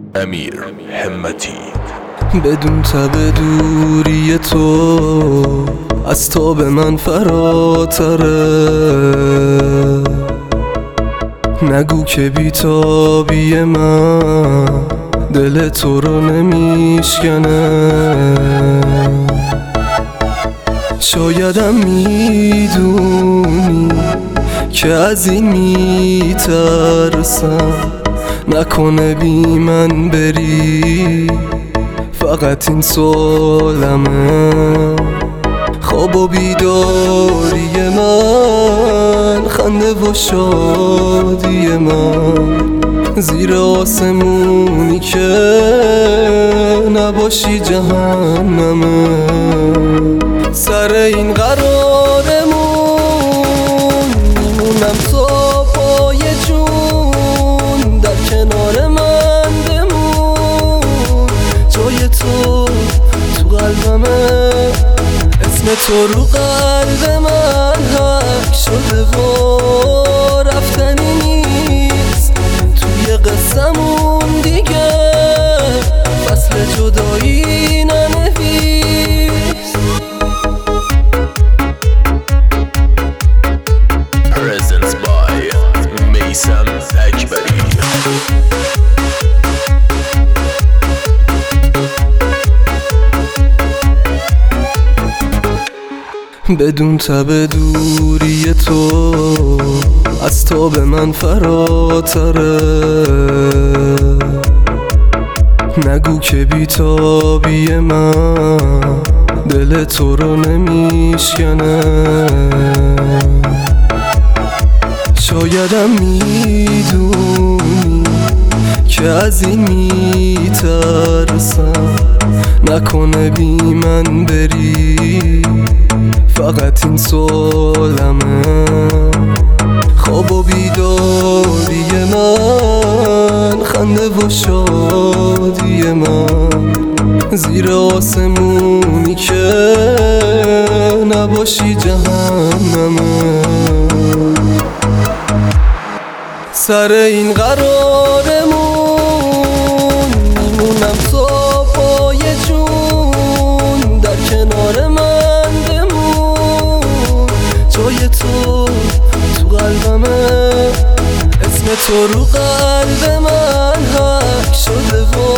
امیر همتی. بدون تب دوری تو از تاب من فراتره، نگو که بیتابی من دل تو رو نمیشکنه. شایدم میدونی که از این میترسم، نکنه بی من بری، فقط این سوالمه. خواب و بیداری من، خنده و شادی من، زیر آسمونی که نباشی جهنمه. سر این قرارمون میمونم تا پای جون، در کنار من بمون، جای تو قلبمه. اسم تو رو قلب من حک شده و رفتنی نیست. توی قصمون دیگه فصل جدایی ننویس. Presents by میثم اکبری. بدون تب دوری تو از تاب من فراتره، نگو که بیتابی من دل تو رو نمیشکنه. شایدم میدونی که از این میترسم، نکنه بی من بری، فقط این سوالمه. خواب و بیداری من، خنده و شادی من، زیر آسمونی که نباشی جهنمه. سر این قرارمون میمونم تا پای جون، در کنار من بمون، جای تو قلبمه. اسم تو رو قلب من حک شده و